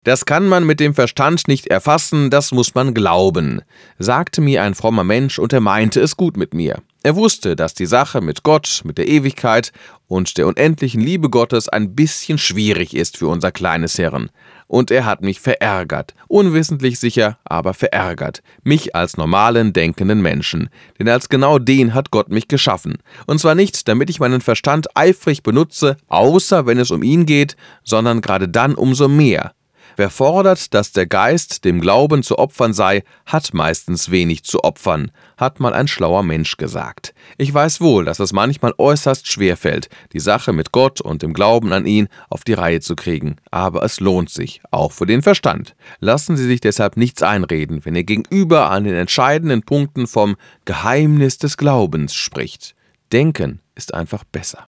Das kann man mit dem Verstand nicht erfassen, das muss man glauben, sagte mir ein frommer Mensch und er meinte es gut mit mir. Er wusste, dass die Sache mit Gott, mit der Ewigkeit und der unendlichen Liebe Gottes ein bisschen schwierig ist für unser kleines Hirn. Und er hat mich verärgert, unwissentlich sicher, aber verärgert, mich als normalen, denkenden Menschen. Denn als genau den hat Gott mich geschaffen. Und zwar nicht, damit ich meinen Verstand eifrig benutze, außer wenn es um ihn geht, sondern gerade dann umso mehr. Wer fordert, dass der Geist dem Glauben zu opfern sei, hat meistens wenig zu opfern, hat mal ein schlauer Mensch gesagt. Ich weiß wohl, dass es manchmal äußerst schwer fällt, die Sache mit Gott und dem Glauben an ihn auf die Reihe zu kriegen. Aber es lohnt sich, auch für den Verstand. Lassen Sie sich deshalb nichts einreden, wenn Ihr Gegenüber an den entscheidenden Punkten vom Geheimnis des Glaubens spricht. Denken ist einfach besser.